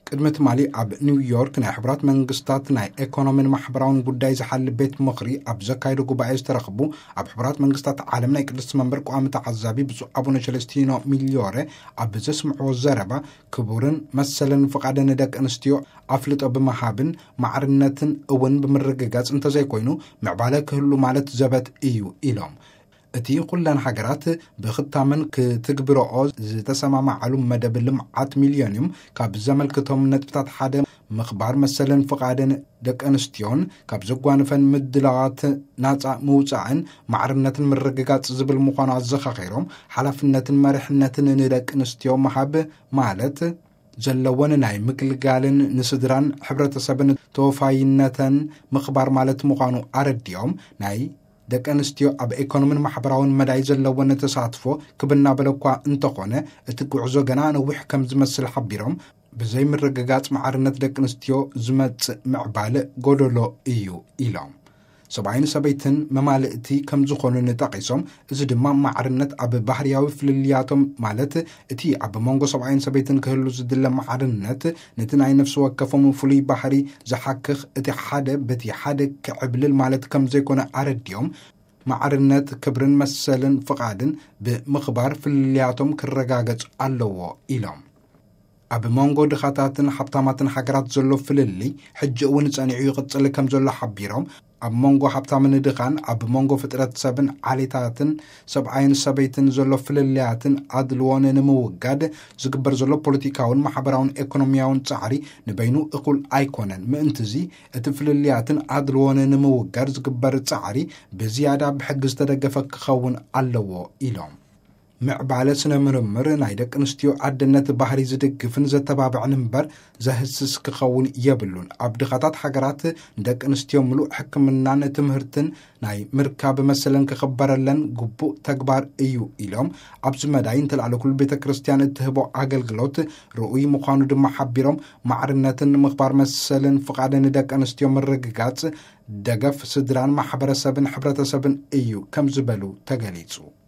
ቅድመ ትማሊ ኣብ ኒውዮርክ ናይ ሕብራት መንግስታት ናይ ኢኮኖሚን ማሕበራውን ጉዳይ ዝሓሊ ቤት ምኽሪ ኣብ ዘካየደ ጉባኤ ዝተረኽቡ ኣብ ሕብራት መንግስታት ዓለም ናይ ቅድስቲ መንበር ቋሚ ተዓዛቢ ብፁዕ አቡነ ቸለስቲኖ ሚልዮሬ ኣብ ዘስምዕዎ ዘረባ ክቡርን መሰልን ፍቃድን ደቂ ኣንስትዮ ኣፍልጦ ብምሃብን ማዕርነትን እውን ብምርግጋጽ እንተዘይኮይኑ ምዕባለ ክህሉ ማለት ዘበት እዩ ኢሎም እቲ ኩለን ሃገራት ብኽታመን ክትግብረኦ ዝተሰማማዓሉ መደብ ልምዓት ሚልዮኒየም ካብ ዘመልክቶም ነጥብታት ሓደ ምኽባር መሰልን ፍቃድን ደቂ ኣንስትዮን ካብ ዘጓንፈን ምድላዋት ናፃ ምውፃዕን ማዕርነትን ምርግጋጽ ዝብል ምዃኑ ኣዘኻኺሮም ሓላፍነትን መሪሕነትን ንደቂ ኣንስትዮ መሃብ ማለት ዘለወን ናይ ምግልጋልን ንስድራን ሕብረተሰብን ተወፋይነትን ምኽባር ማለት ምዃኑ ኣረዲኦም ናይ ደቂ ኣንስትዮ ኣብ ኢኮኖሚን ማሕበራውን መዳይ ዘለወን ተሳትፎ ክብናበለ እኳ እንተኾነ እቲ ጉዕዞ ገና ነዊሕ ከም ዝመስል ሓቢሮም ብዘይ ምርግጋጽ ማዕርነት ደቂ ኣንስትዮ ዝመጽእ ምዕባለ ጎደሎ እዩ ኢሎም ሰብኣይን ሰበይትን መማልእቲ ከም ዝኾኑ ንጠቂሶም እዚ ድማ ማዕርነት ኣብ ባህርያዊ ፍልልያቶም ማለት እቲ ኣብ መንጎ ሰብኣይን ሰበይትን ክህሉ ዝድለ ማዕርነት ነቲ ናይ ነፍሲ ወከፎም ፍሉይ ባህሪ ዝሓክኽ እቲ ሓደ በቲ ሓደ ክዕብልል ማለት ከም ዘይኮነ ኣረዲዮም ማዕርነት ክብርን መሰልን ፍቃድን ብምኽባር ፍልልያቶም ክረጋገጽ ኣለዎ ኢሎም ኣብ መንጎ ድኻታትን ሓብታማትን ሃገራት ዘሎ ፍልሊ ሕጂ እውን ጸኒዑ ይቕጽል ከም ዘሎ ሓቢሮም ኣብ መንጎ ሓብታምን ድኻን ኣብ መንጎ ፍጥረት ሰብን ዓሌታትን ሰብኣይን ሰበይትን ዘሎ ፍልልያትን ኣድልዎን ንምውጋድ ዝግበር ዘሎ ፖለቲካውን ማሕበራውን ኢኮኖሚያውን ጻዕሪ ንበይኑ እኩል ኣይኮነን ምእንትዚ እቲ ፍልልያትን ኣድልዎን ንምውጋድ ዝግበር ጻዕሪ ብዝያዳ ብሕጊ ዝተደገፈ ክኸውን ኣለዎ ኢሎም ምዕባለ ስነ ምርምር ናይ ደቂ ኣንስትዮ ዓድነት ባህሪ ዝድግፍን ዘተባብዕን እምበር ዘህስስ ክኸውን የብሉን ኣብ ድኻታት ሃገራት ደቂ ኣንስትዮ ምሉእ ሕክምናን ትምህርትን ናይ ምርካብ መሰለን ክኽበረለን ግቡእ ተግባር እዩ ኢሎም ኣብዚ መዳይ እንተላዕለ ኩሉ ቤተ ክርስቲያን እትህቦ ኣገልግሎት ርኡይ ምዃኑ ድማ ሓቢሮም ማዕርነትን ምኽባር መሰልን ፍቃድን ደቂ ኣንስትዮ ምርግጋጽ ደገፍ ስድራን ማሕበረሰብን ሕብረተሰብን እዩ ከም ዝበሉ ተገሊጹ